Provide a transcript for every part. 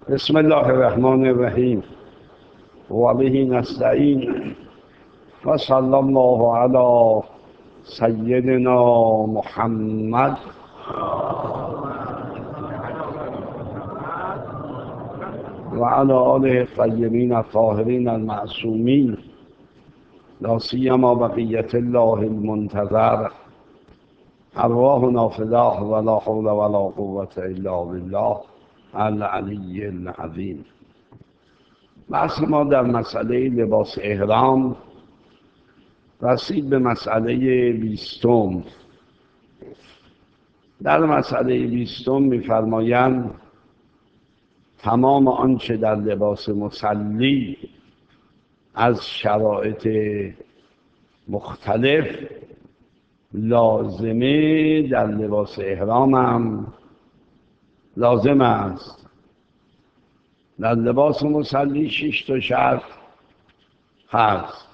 بسم الله الرحمن الرحیم و به نستعین و صلی الله علی سیدنا محمد و علی آله الطیبین الطاهرین المعصومین لا سیما بقیة الله المنتظر ارواحنا فداه ولا حول ولا قوة الا بالله العلی العظیم. بحث ما در مسئله لباس احرام رسید به مسئله 20. در مسئله 20 می‌فرمایند تمام آنچه در لباس مصلی از شرایط مختلف لازمه در لباس احرام هم لازم است. در لباس مصلی 6 تا شرط هست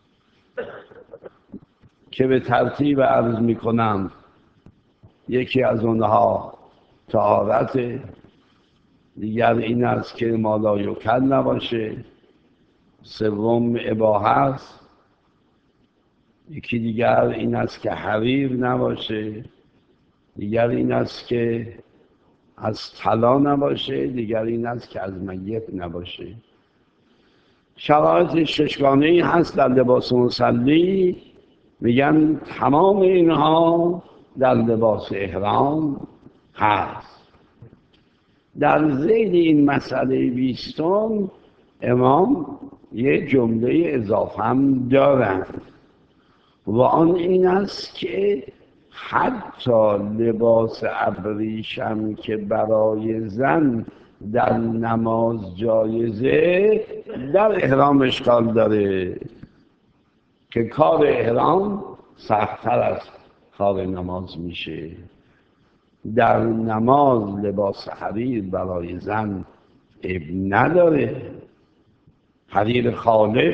که به ترتیب عرض میکنم. یکی از اونها طهارت، دیگر این است که ما لا یکل نباشه، سوم اباحه است، یکی دیگر این است که حریر نباشه، دیگر این است که از طلا نباشه، دیگر این است که از میت نباشه. شرایط ششگانه‌ای هست در لباس مصلی، میگن تمام اینها در لباس احرام هست. در ذیل این مسئله 20 امام یه جمله اضافه هم دارند و آن این است که حتی لباس ابریشم که برای زن در نماز جایزه در احرام اشکال داره، که کار احرام سخت‌تر از کار نماز میشه. در نماز لباس حریر برای زن عیب نداره، حریر خالص،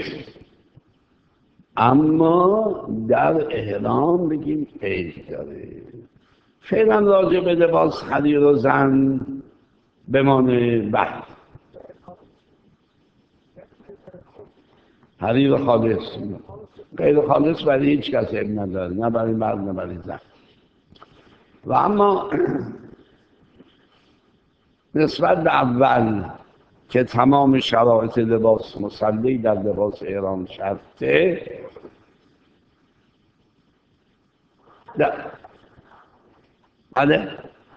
اما در احرام بگیم عیب داره. فعلا راجع به لباس حریر و زن بمانه. بعد حریر خالص، غیر خالص برای هیچ کس عیب نداره، نه برای مرد نه برای زن. و اما نسبت به اول که تمام شرایط لباس مصلی در لباس احرام شرطه، بله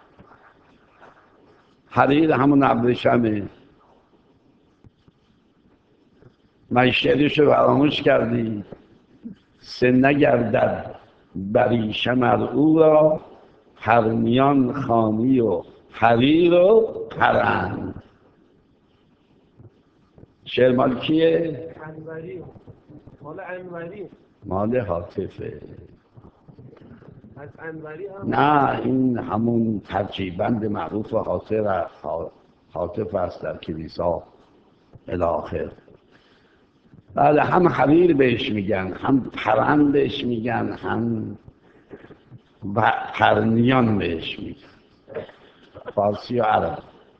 حریر همون ابریشمه. مشتریش رو فراموش کردی، سه نگردد بریشم او را، پرنیان خانی و حریر و پرند. شعر مال کیه؟ انوری. مال انوری. مال حاطفه. از انوری هم؟ نه، این همون ترجیبند معروف حاطف است در کلیسا الاخر. بله، هم حریر بهش میگن، هم پرند بهش میگن، هم پرنیان بهش میگن، فارسی و عرب.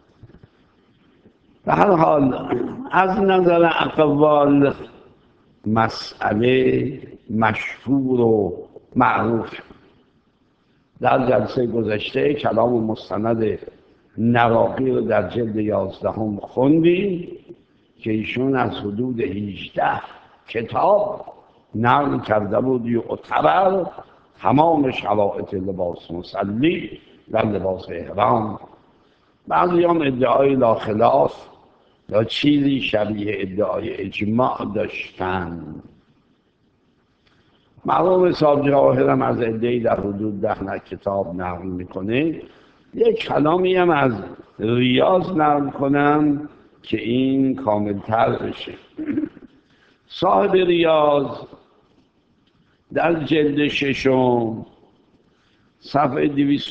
به هر حال از نظر اقوال مسئله مشهور و معروف. در جلسه گذشته کلام مستند نواقی رو در جلد 11 خوندیم که ایشون از حدود 18 کتاب نقل کرده بود یعتبر تمام شرایط لباس مصلی در لباس احرام. بعضی هم ادعای لا خلاف یا چیزی شبیه ادعای اجماع داشتن. مرحوم صاحب جواهر هم از ادعای در حدود 10 کتاب نقل میکنه. یک کلامی هم از ریاض نقل کنم که این کاملتر بشه. صاحب ریاض در جلد 6 صفحه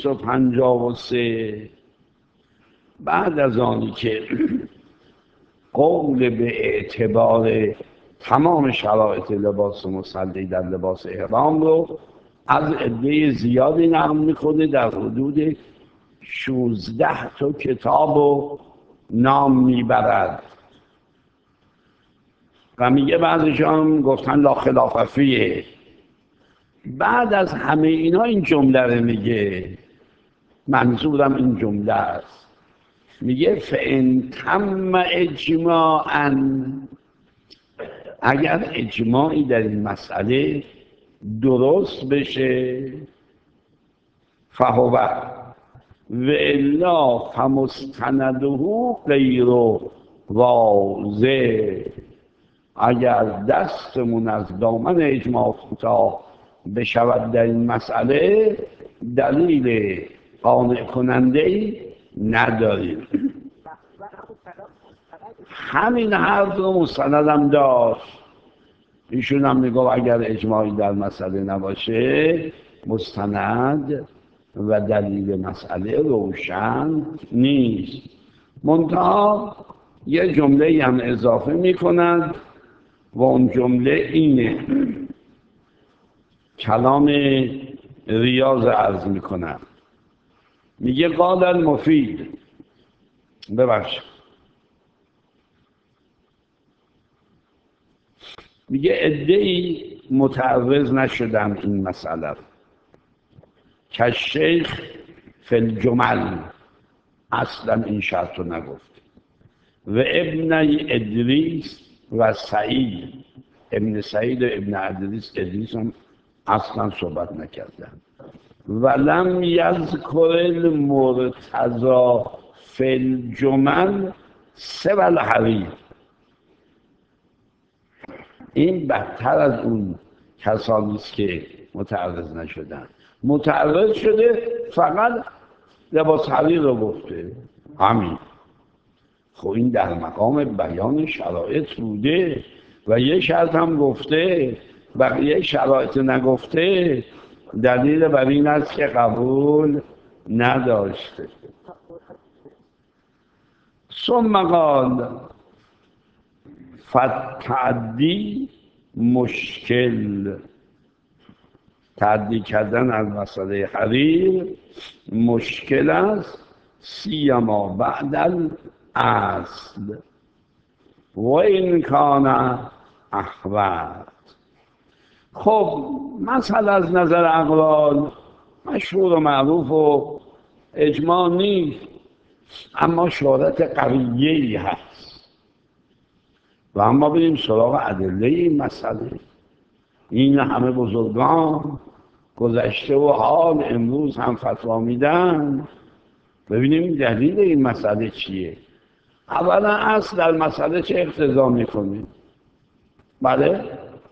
253 بعد از آنی که قول به اعتبار تمام شرایط لباس مصلی در لباس احرام رو از عده زیادی نقل میکنه، در حدود 16 تا کتاب و نام میبرد. و میگه بعضیشان گفتن لا خلاف فیه. بعد از همه اینا این جمله رو میگه، منظورم این جمله است، میگه فان تم اجماعا، اگر اجماعی در این مسئله درست بشه، فهو و الا فمستنده غیر واضح. اگر دستمون از دامن اجماع کوتاه بشود در این مسئله، دلیل قانع کننده ای نداریم. همین حرف رو مستندم داشت. ایشون هم میگو اگر اجماعی در مسئله نباشه مستند و دلیل مسئله روشن نیست. منتها یه جمله هم اضافه میکنند و اون جمله اینه، کلام ریاض عرض میکنم، میگه قال المفید، ببخش، میگه عده‌ای متعرض نشدن این مسئله که شیخ فی الجمل، اصلا این شرط رو نگفت، و ابن ادریس و سعید، ابن سعید و ابن ادریس هم اصلا صحبت نکردن. ولم یذکر المرتضی فی الجمل سوى الحریر. این بدتر از اون کسانی است که متعرض نشدن. متعرض شده فقط لباس حریر رو گفته، همین. خب این در مقام بیان شرایط بوده و یه شرط هم گفته، بقیه شرایط نگفته، دلیل بر این است که قبول نداشته. ثم قال فتعدی مشکل، تعدی کردن از مسئله حریر مشکل است، سیما بعد الاصل و این کان احوط. خب مسئله از نظر اقوال مشهور و معروف و اجماع نیست، اما شهرت قویه‌ای هست و اما بریم سراغ ادله این مسئله. این همه بزرگان گذشته و حال امروز هم فتوا میدن، ببینیم دلیل این مسئله چیه. اولا اصل در مسئله چه اقتضا میکنیم؟ بله؟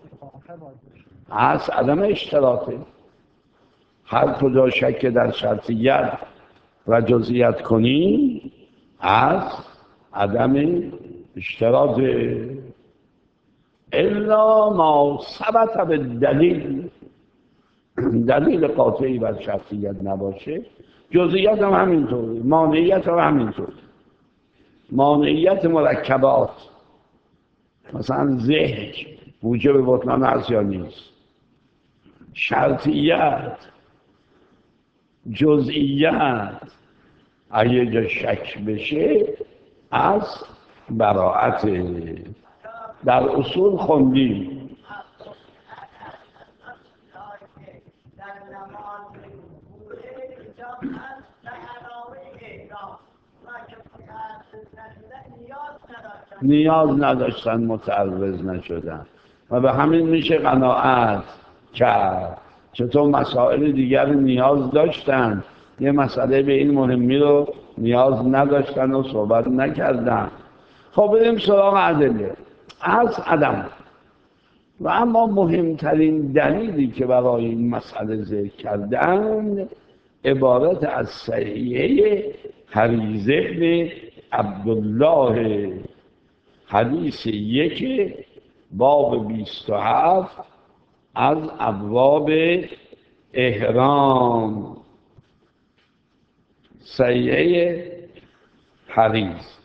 اصل عدم اشتراطه. هر کجا شک در شرطیت و جزئیت کنی از عدم اشتراط، الا ما ثبت به دلیل قاطعی بر شرطیت نباشه. جزئیات هم همینطور، مانعیت هم همینطور. مانعیت مرکبات مثلا ذهن موجب بطلان است یا نیست، شرطیت، جزئیت اگه جا شک بشه از براعت. در اصول خوندیم نیاز نداشتن، متعرض نشدن و به همین میشه قناعت کرد. چطور مسائل دیگر نیاز داشتن، یه مسئله به این مهمی رو نیاز نداشتن و صحبت نکردن. خب بریم سراغ ادله. از عدم و اما مهمترین دلیلی که برای این مسئله ذکر کردن عبارت از صحیحه حریزه بن عبدالله، حدیث 1 باب 27 از ابواب احرام. صحیحه حریز،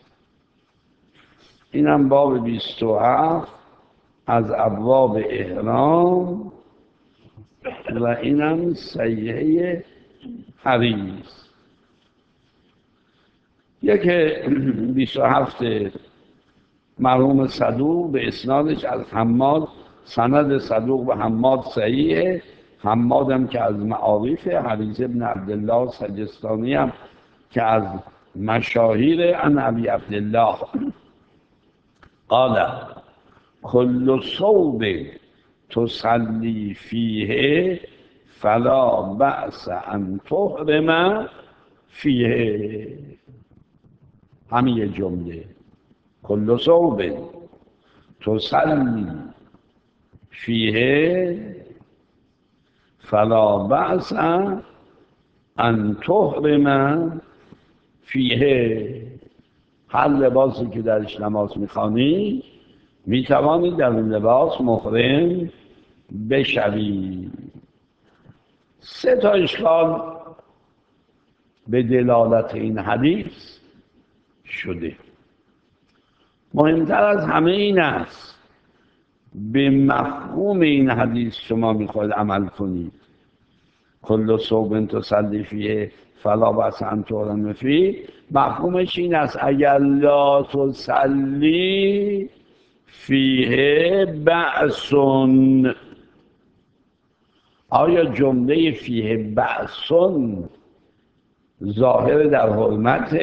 اینم باب 27 از ابواب احرام و اینم صحیحه حریز. یک 27 مرحوم صدوق به اسنادش از حماد، سند صدوق به حماد صحیحه. حماد هم که از معارف حریث ابن عبدالله سجستانی هم که از مشاهیر عن ابی عبدالله قال کل صوب تصلی فیه فلا بأس ان تحرم فیه. همین جمله کل صوب تصلی فیه فلا بأس ان تحرم فیه. هر لباسی که درش نماز میخوانی میتوانی در این لباس محرم بشوی. 3 تا اشکال به دلالت این حدیث شده. مهمتر از همه این است به مفهوم این حدیث شما میخواید عمل کنید. کل صوب تصلی فیه فلا بأس ان تحرم فیه، مفهومش این است اگر لا تصلی فیه بأس، آیا جمله فیه بأس ظاهر در حرمت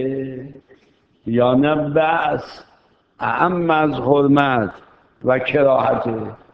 یا نه بأس اعم از حرمت و کراهت؟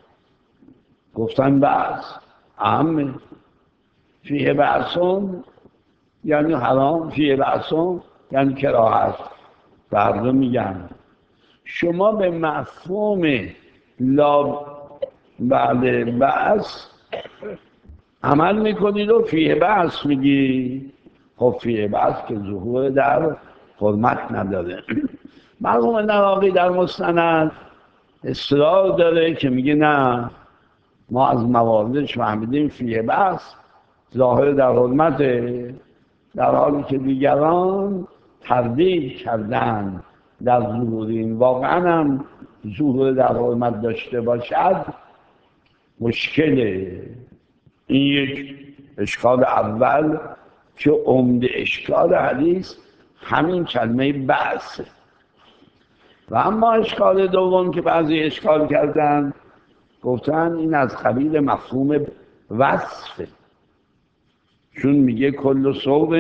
گفتن بأس اعم. فیه بأس یعنی حرام، فیه بأس یعنی کراهت. فردا میگن شما به مفهوم لا بعد بأس عمل میکنید و فیه بأس میگی. خب فیه بأس که ظهور در حرمت نداره. مرحوم نواقی در مسند اصرار داره که میگه نه، ما از مواردش فهمیدیم فیه بأس ظاهر در حرمته، در حالی که دیگران تردید کردن در ظهور این. واقعا هم ظهور در حرمت داشته باشد مشکله. این یک اشکال اول که عمده اشکال حدیث همین کلمه بأس. و اما اشکال دوم که بعضی اشکال کردن گفتن این از قبیل مفهوم وصفه، چون میگه کل صوب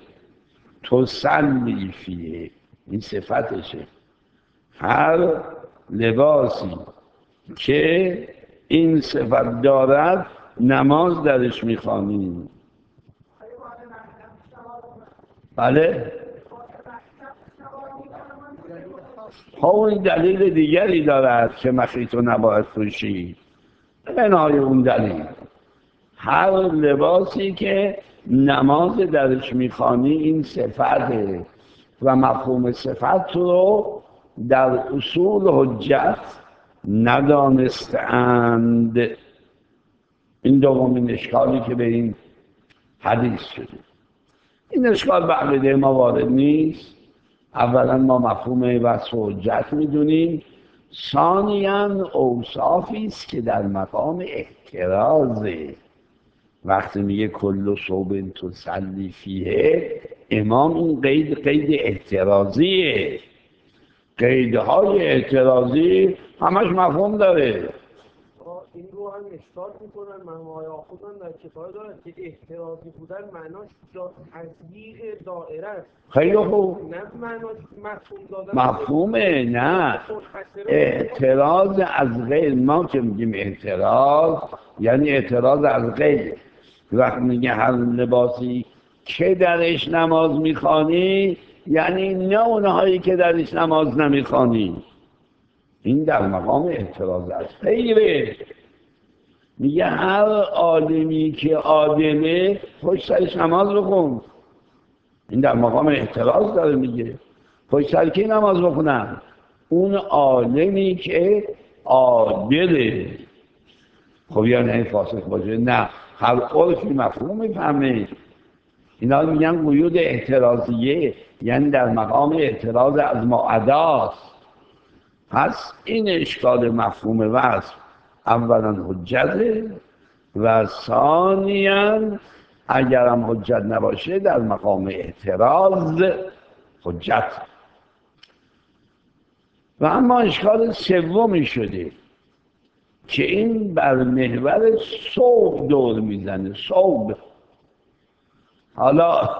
تصلی فیه، این صفتشه. هر لباسی که این صفت دارد نماز درش میخوانیم. بله این دلیل دیگری دارد که مخیط و نباید پوشی. بنای اون دلیل هر لباسی که نماز درش میخوانی این صفته و مفهوم صفت رو در اصول حجت ندانستند. این دومین اشکالی که به این حدیث شده. این اشکال به عقیده ما وارد نیست. اولا ما مفهوم وصف و حجت میدونیم، ثانیاً اوصافی است که در مقام احترازه. وقتی میگه کل صوب تصلی فیه، امام این قید احترازیه. قیدهای احترازی همش مفهوم داره. این رو هم اشتراک میکنن مهمای آخوندن در کتاب دارن که احترازی بودن معناش تضییق دائره است. خیلی خوب. نه معناش مفهوم دادن. مفهومه نه. احتراز از غیر، ما که میگیم احتراز یعنی احتراز از غیر. وقت میگه هر لباسی که درش نماز میخوانی یعنی نه اونهایی که درش نماز نمیخوانی. این در مقام احتراز است. غیره میگه هر عالمی که عادله پشت سرش نماز بخون. این در مقام احتراز داره میگه پشت سر کی نماز بخونن؟ اون عالمی که عادله. خب یعنی فاسق باشه؟ نه، هر عرفی مفهوم میفهمه. اینا میگن قیود احترازیه، یعنی در مقام اعتراض از معداست. پس این اشکال مفهوم وصف اولا حجته و ثانیاً اگرم حجت نباشه در مقام اعتراض حجت. و اما اشکال سومی شده که این بر محور صوب دور میزنه. صوب، حالا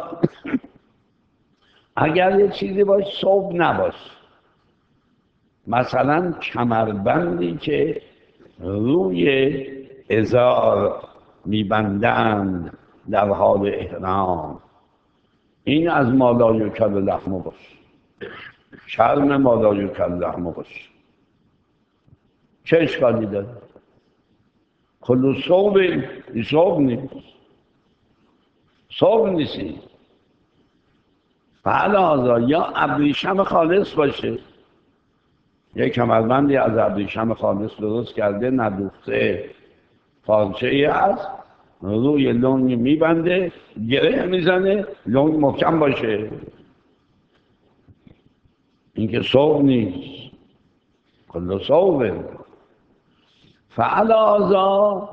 اگر یه چیزی باش صوب نباش، مثلا کمربندی که روی ازار میبندند در حال احرام، این از ما لا یوکل لحمه باش، شرم ما لا یوکل لحمه باش. چه اشکالی داره؟ کل صوب صوب نیست، صوب نیستی. فعلا یا ابریشم خالص باشه، یک کمربندی از ابریشم خالص درست کرده، ندوخته، پارچه ای هست، روی لنگ میبنده، گره میزنه، لنگ محکم باشه. این که صوب نیست، کل صوبه. فعلا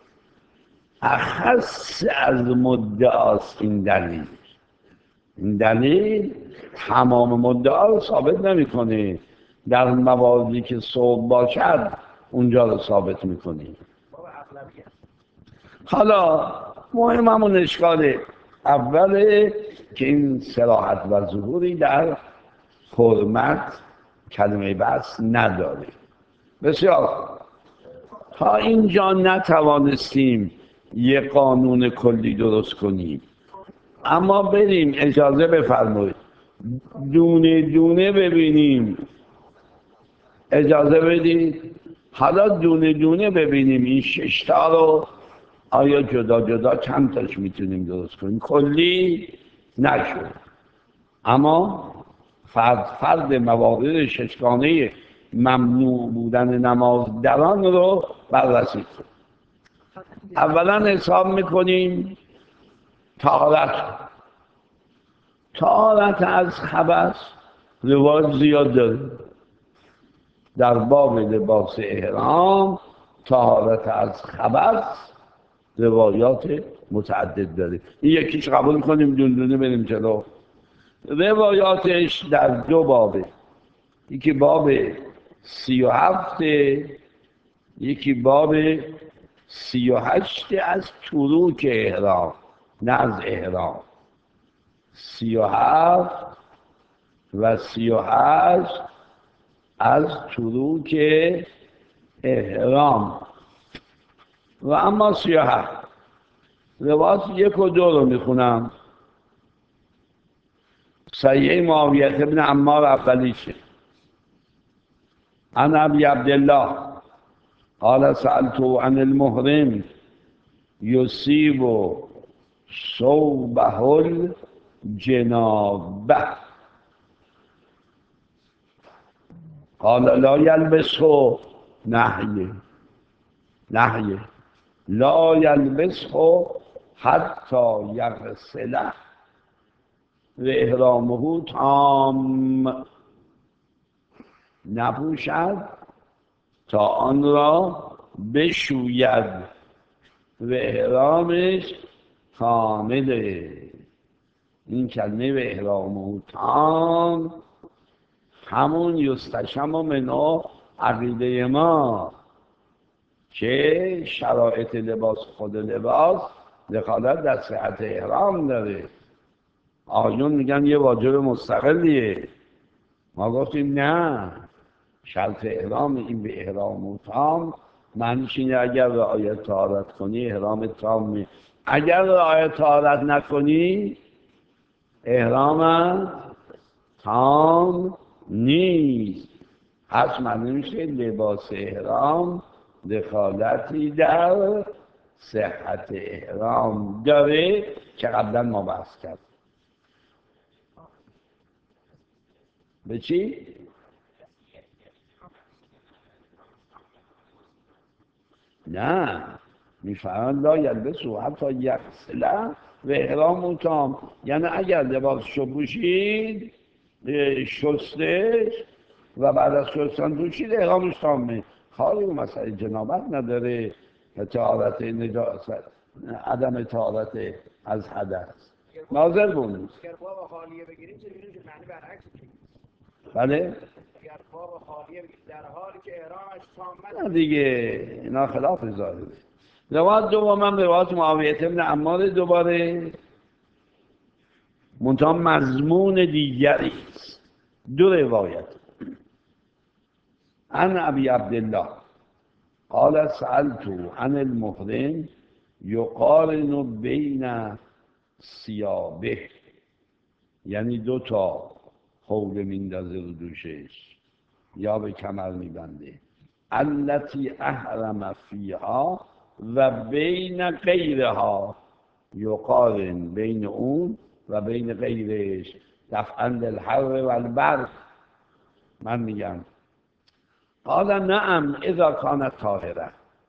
اخص از مدعاست این دلیل. این دلیل تمام مدعا رو ثابت نمیکنه، در مواردی که صوب باشد اونجا رو ثابت میکنه. حالا مهم همون اشکال اوله که این صراحت و ظهوری در حرمت کلمه بس نداره. بسیار تا اینجا نتوانستیم یه قانون کلی درست کنیم، اما بریم اجازه بفرمایید دونه دونه ببینیم. اجازه بدید حالا دونه دونه ببینیم این 6 تا رو آیا جدا جدا چند تاش میتونیم درست کنیم. کلی نشد، اما فرد موارد ششگانه ممنوع بودن نماز در آن رو بررسی کنیم. اولا حساب میکنیم طهارت از خبث. روایت زیاد داره در باب لباس احرام، طهارت از خبث روایات متعدد داره. این یکیش قبول کنیم دونه دونه بریم جلو. روایاتش در 2 بابه، یکی باب 37، یکی باب 38 از تروک احرام، نه از احرام. 37 و 38 از تروک احرام. و اما 37 روایت 1 و 2 رو میخونم. صحیح معاویه ابن عمار اولیشه. عن ابی عبدالله قال سألت عن المحرم يصيب ثوبه الجنابه قال لا يلبسه، نهیه لا يلبسه حتى يغسله و احرامه تام، نپوشد تا آن را بشوید و احرامش کامله. این کلمه و احرامه تام همون یستشم منو عقیده ما که شرایط لباس، خود لباس دخالت در صحت احرام داره. آیون میگن یه واجب مستقلیه، ما گفتیم نه، شرط احرام این به احرام تام معنیش اینه اگر رعایت طهارت کنی احرام تام، اگر رعایت طهارت نکنی احرام تام نیست. پس معنی میشه لباس احرام دخالتی در صحت احرام داره که قبلا ما بحث کردیم. به چی؟ نه، میفرماند لا یلبسه حتی یغسله و احرام تام، یعنی اگر لباسشو پوشید شستش و بعد از شستن پوشید احرامش تامه. خالی اون مسئله جنابت نداره، طهارت نجاست، عدم طهارت از حدث. ناظر بود. اگر باب خالیه بگیریم چه ببینیم که معنی برعکس میشه. بله؟ اگر باب خالیه بگیریم در حالی که احرامش نه تامت دیگه اینا خلاف ظاهره. روایت دومم روایت معاویه بن عمار دوباره منتها مضمون دیگری است. دو روایت. عن ابی عبدالله قال سألت عن المحرم یقارن بین ثیابه، یعنی دو تا حوله میندازه رو دوشش یا به کمر میبنده، التی احرم فیها و بین غیرها، یقارن بین اون و بین غیرش دفعا للحر و البرد. من میگم قال نعم اذا کانت طاهره،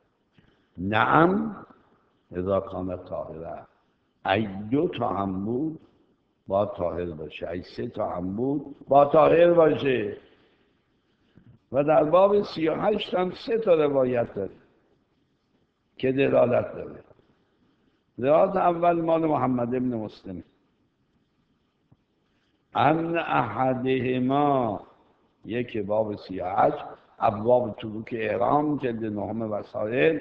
نعم اذا کانت طاهره، ای دو تا هم بود با طاهر باشه، ای سه تا هم بود با طاهر باشه. و در باب 38 هم سه تا روایت داره که دلالت داره. روایت اول مال محمد ابن مسلم ان احدهما، یک باب 38 ابواب تلوک احرام جلد 9 وسائل،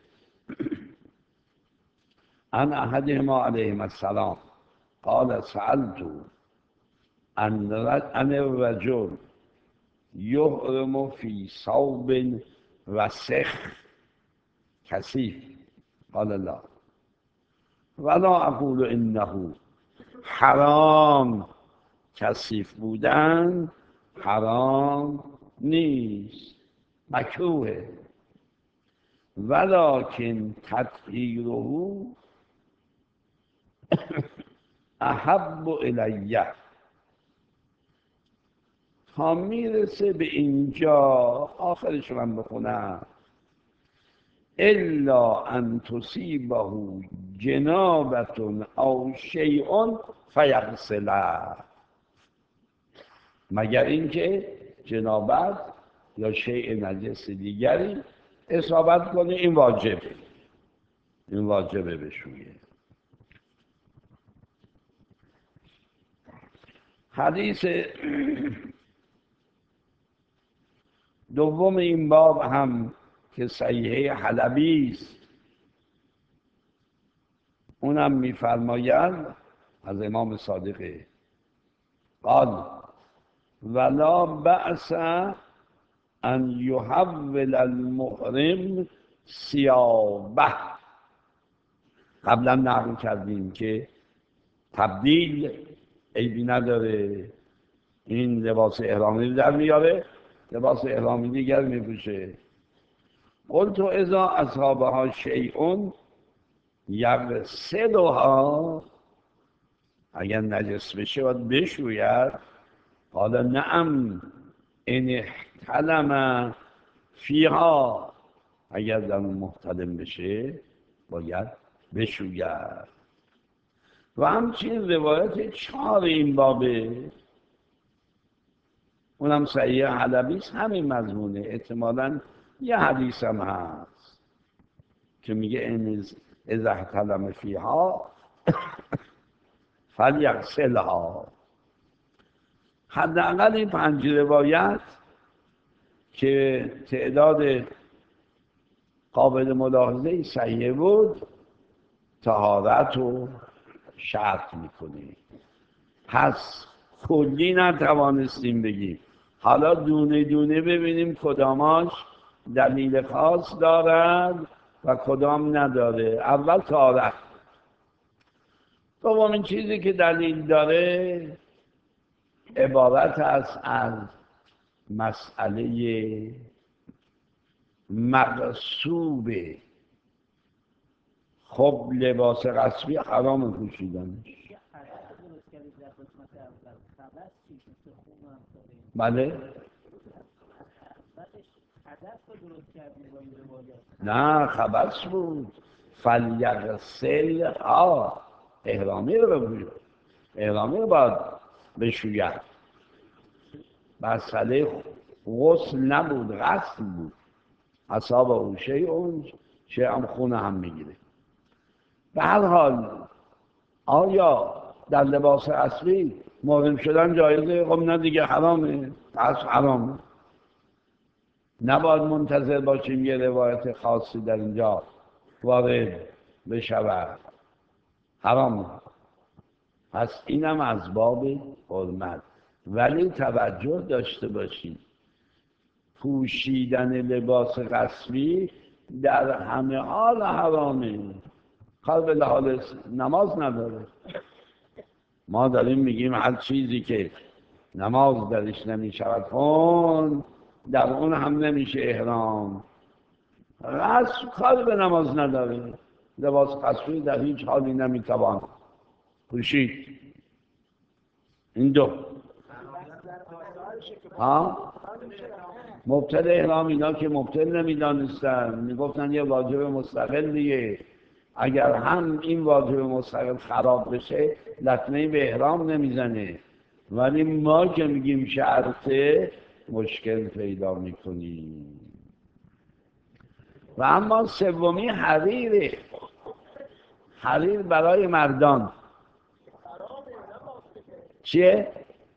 ان احدهما علیهما السلام قال سألت عن الرجل یحرم فی ثوب وسخ کثیف قال لا ولا اقول انه حرام، کثیف بودن حرام نیست، مکروهه، ولکن تطهیره احب الیه. تا میرسه به اینجا آخرش من بخونم، الا ان تصیبه جنابة او شیء فیغسله، مگر اینکه جنابت یا شیء نجس دیگری اصابت کنه، این واجبه بشویه. حدیث دوم این باب هم که صحیحه حلبی است، اونم میفرماید از امام صادق قال ولا بأس ان یحول المحرم ثیابه. قبلا نقل کردیم که تبدیل عیبی نداره، این لباس احرامی در میاره لباس احرامی دیگر میپوشه. قلت اذا اصابها شیء یغسلها، اگر نجس بشه باید بشوید. قال نعم ان احتلم فیها، اگر در محتلم بشه باید بشوید. و همچنین روایت 4 این بابه، اونم صحیح حلبی است، همین مضمونه. احتمالاً یه حدیث هم هست که میگه ان اذا احتلم فیها فلیغسلها. حداقل این 5 روایت که تعداد قابل ملاحظه صحیح بود طهارت رو شرط میکنه. پس کلی نتوانستیم بگیم، حالا دونه دونه ببینیم کداماش دلیل خاص دارد و کدام نداره. اول طهارت. دومین چیزی که دلیل داره عبارت است از مسئله مغصوبه. خب لباس رسمی حرام پوشیدنش. بله؟ نه خبث بود. فلیغسلها، احرامی رو بگوید، احرامی رو باید بشوید. مسئله غسل نبود، غسل بود. اصاب او شیء هم خونه هم میگیره. به هر حال آیا در لباس اصلی محرم شدن جایزه؟ خب نه دیگه، حرامه، پس حرامه. نباید منتظر باشیم یه روایت خاصی در اینجا وارد بشود، حرامه. پس اینم از باب حرمت. ولی توجه داشته باشید پوشیدن لباس رسمی در همه حال حرامه، کار به حال نماز نداره. ما داریم میگیم هر چیزی که نماز درش نمیشود خوند در اون هم نمیشه احرام. رسم کار به نماز نداره. لباس رسمی در هیچ حالی نمیتوان پوشید. این دو مبتل احرام اینا که مبتل نمیدانستن، میگفتن یه واجب مستقلیه، اگر هم این واجب مستقل خراب بشه لطمه به احرام نمیزنه. ولی ما که میگیم شرطه مشکل پیدا میکنیم. و اما سومی حریره. حریر برای مردان چیه؟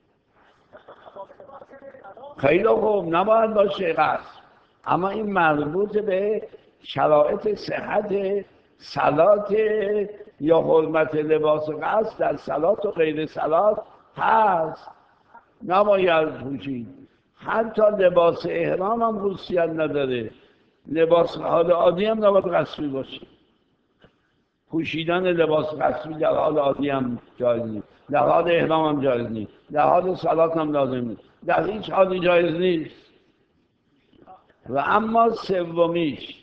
خیلی خوب، نباید باشه قصد، اما این مربوط به شرایط صحت صلات یا حرمت لباس قصد در صلات و غیر صلات هست، نباید پوشید. حتی لباس احرام هم خصوصیت نداره، لباس حال عادی هم نباید رسمی باشه. پوشیدن لباس رسمی در حال عادی هم جایز نیست، در حال احرام هم جایز نیست، در حال صلات هم لازم نیست، در هیچ حالی جایز نیست. و اما سومیش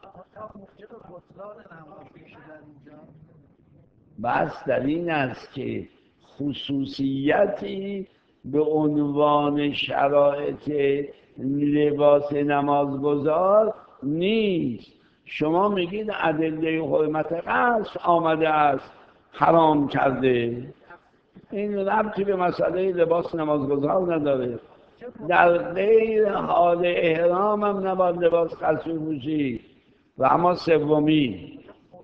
بس در این است که خصوصیتی به عنوان شرایط لباس نمازگزار نیست. شما میگید ادله حرمت قصد آمده است حرام کرده، این ربطی به مسئله لباس نمازگزار نداره. در غیر حال احرام هم نباید لباس قصدی پوشید. و اما سومی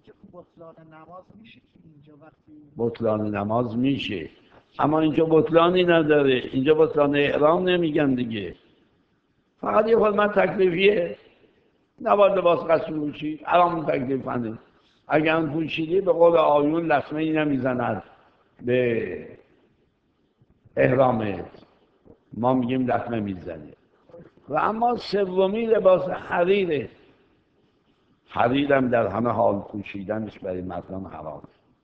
بطلان نماز میشه، اما اینجا بطلانی نداره، اینجا بطلان احرام نمیگن دیگه، فقط یه حرمت تکلیفیه. نباید لباس قصدی پوشید، حرام تکلیفانه. اگر هم پوشیدی به قول آیون لطمه ای نمیزند به احرامت، ما میگیم لطمه میزنه. و اما سومی لباس حریره. حریرم در همه حال پوشیدنش برای مردان حرام،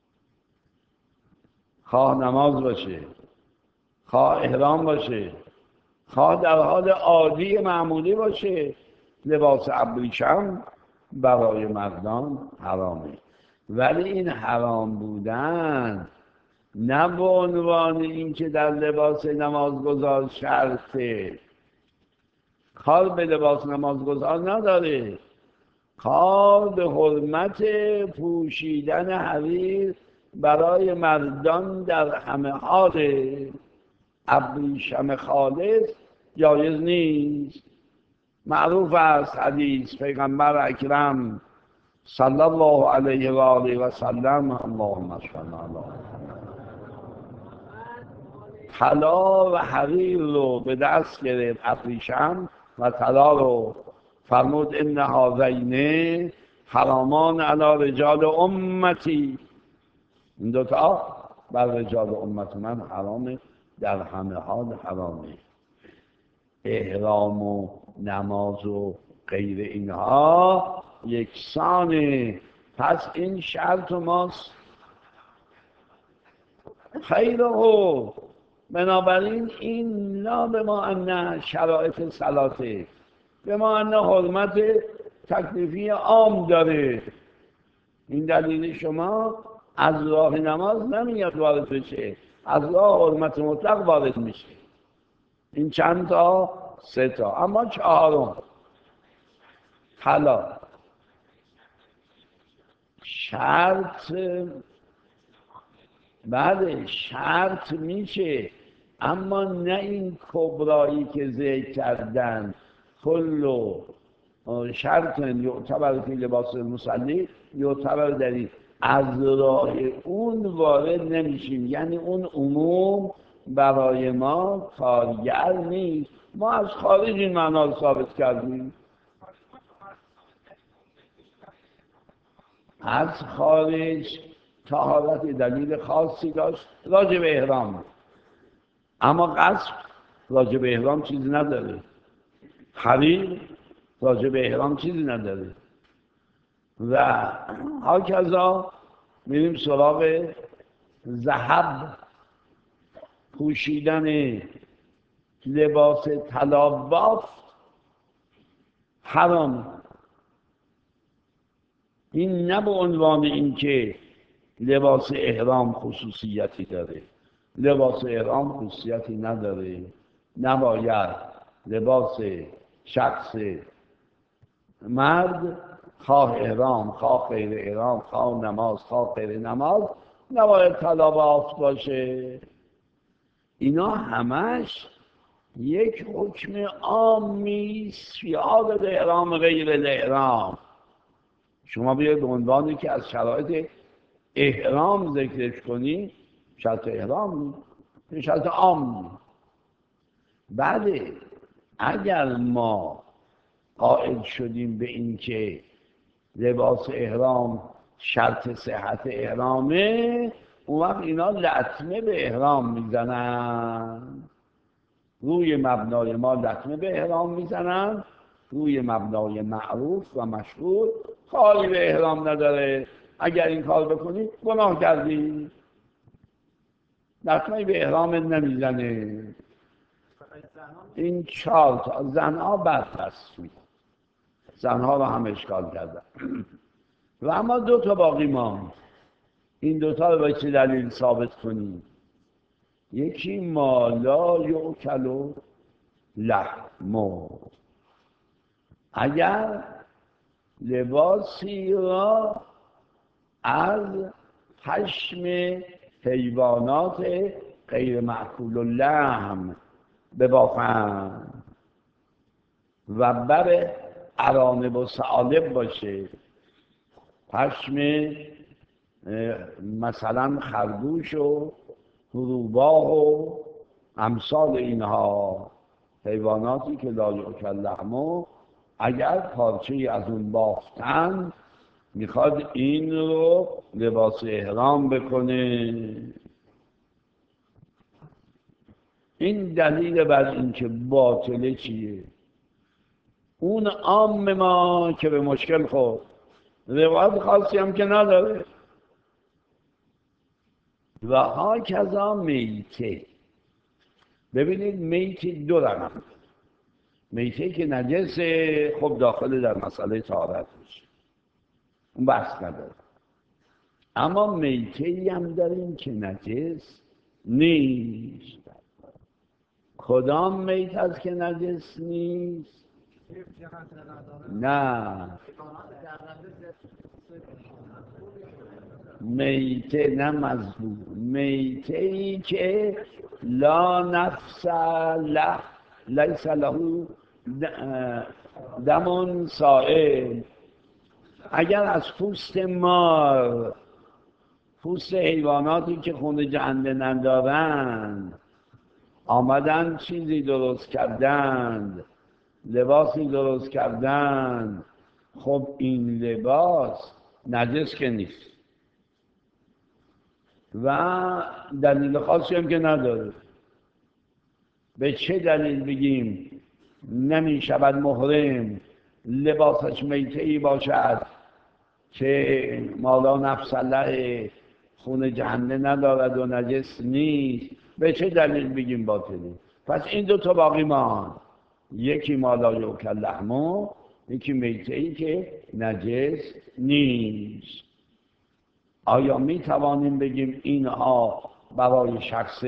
خواه نماز باشه، خواه احرام باشه، خواه در حال عادی معمولی باشه، لباس ابریشم برای مردان حرامه. ولی این حرام بودن نه به عنوان این که در لباس نمازگزار شرطه، کار به لباس نمازگزار نداره، کار به حرمت پوشیدن حریر برای مردان در همه حال. ابریشم خالص جایز نیست. معروف است حدیث پیغمبر اکرم صلی الله علیه و آله و سلم اللهم صل علی طلا و حریر رو به دست گرفت ابریشم و طلا رو، فرمود ان هذین حرامان علی رجال امتی، این دوتا بر رجال امت من حرامه، در همه حال حرامه. احرام و نماز و غیر اینها یکسانه. پس این شرط ماست. خیر خوب، بنابراین این لا به ما ان شرایط صلاته، به ما ان حرمت تکلیفی عام داره. این دلیل شما از راه نماز نمیاد وارد بشه، از راه حرمت مطلق وارد میشه. این چند تا؟ 3 تا. اما 4م طلا. شرط بعد شرط میشه، اما نه این کبرایی که ذکر کردن. کل شرط یعتبر فی لباس المصلی یعتبر در این، از راه اون وارد نمیشیم، یعنی اون عموم برای ما کارگر نیست. ما از خارج این معنا رو ثابت کردیم. از خارج طهارت دلیل خاصی داشت راجع به احرام، اما قصد راجع به احرام چیزی نداره، حریر راجع به احرام چیزی نداره. و هاکذا میریم سراغ ذهب، پوشیدن لباس طلا بافت حرام. این نه به عنوان اینکه لباس احرام خصوصیتی داره، لباس احرام خصوصیتی نداره. نباید لباس شخص مرد، خواه احرام خواه غیر احرام، خواه نماز خواه غیر نماز، نباید طلا بافت باشه. اینا همش یک حکم عامی است فی حال احرام غیر الاحرام. شما بیاید به عنوانی که از شرایط احرام ذکرش کنی، شرط احرام نیست، شرط عام نیست. بله، اگر ما قائل شدیم به این که لباس احرام شرط صحت احرامه، اون وقت اینا لطمه به احرام میزنن. روی مبنای ما لطمه به احرام میزنن، روی مبنای معروف و مشهور کاری به احرام نداره. اگر این کار بکنی گناه کردی، لطمه به احرام نمیزنه. این 4 تا زنها برپرست می، زنها رو هم اشکال کردن. و اما 2 تا باقی ماند. این 2 تا رو با چه دلیل ثابت کنیم؟ یکی مالا یؤکل لحمه، اگر لباسی را از پشم حیوانات غیر مأکول اللحم ببافند و بر ارانب و ثعالب باشه، پشم مثلا خرگوش و روباه و امثال اینها، حیواناتی که لا یؤکل لحمه، اگر پارچه‌ای از اون بافتن میخواد این رو لباس احرام بکنه. این دلیل بر اینکه باطله چیه؟ اون عام ما که به مشکل خورد، روایت خاصی هم که نداره. و هاکذا میته. ببینید میته 2 رقم، میته که نجسه خب داخل در مسئله طهارت میشه، اون بحث نداره. اما میته‌ای هم داریم که نجس نیست. کدام میت است که نجس نیست؟ نه، میته نه مذبوح، میته‌ای که لا نفس له لیس له دم سائل. اگر از پوست مار، پوست حیواناتی که خون جنده ندارند، آمدن چیزی درست کردند، لباسی درست کردند، خب این لباس نجس که نیست و دلیل خاصی هم که نداره. به چه دلیل بگیم نمی شود محرم لباسش میته‌ای باشد که مالا نفس له، خون جهنه ندارد و نجس نیست؟ به چه دلیل بگیم باطلی؟ پس این 2 تا باقی مان، یکی مالا یؤکل لحمه، یکی میته‌ای که نجس نیست. آیا می توانیم بگیم اینها برای شخص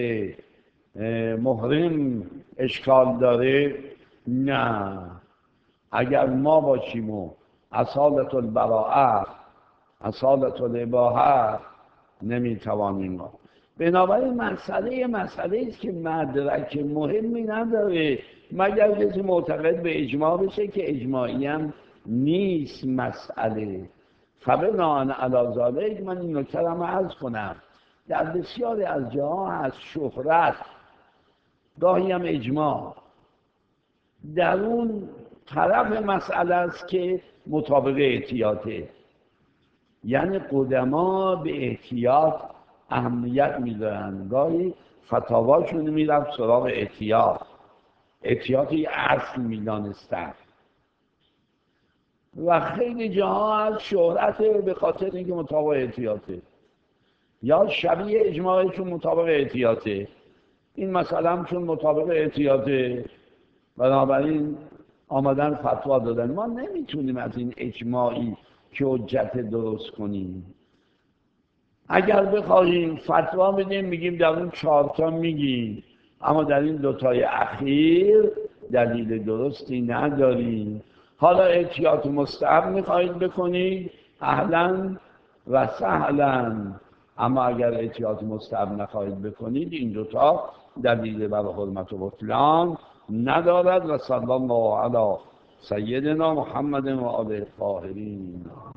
محرم اشکال داره؟ نه. اگر ما باشیم و اصالت البراءه، اصالت الاباحه، نمی توانیم. بنابراین مسئله است که مدرک مهمی نداره، مگر کسی معتقد به اجماع بشه که اجماعی هم نیست مسئله. فبناء علی ذلک من این نکته را عرض کنم در بسیاری از جاها از شهرت گاهی هم اجماع در اون طرف مسئله است که مطابق احتیاطه، یعنی قدما به احتیاط اهمیت میدارن، گاهی فتاواشون میرفت سراغ احتیاطی اصل میدانستن و خیلی جاها از شهرت به خاطر اینکه مطابق احتیاطه یا شبیه اجماعشون مطابق احتیاطه. این مثلا چون مطابق احتیاطه بنابراین آمدن فتوا دادن. ما نمیتونیم از این اجماعی که حجت درست کنیم. اگر بخواهیم فتوا بدیم میگیم در اون 4 تا میگیم، اما در این 2 تای اخیر دلیل درستی نداریم. حالا احتیاط مستحب میخواهید بکنید اهلا و سهلا، اما اگر احتیاط مستحب نخواهید بکنید این 2 تا دلیل بر حرمت و بطلان ندارد. و صلی الله علی سیدنا محمد و آله الطاهرین.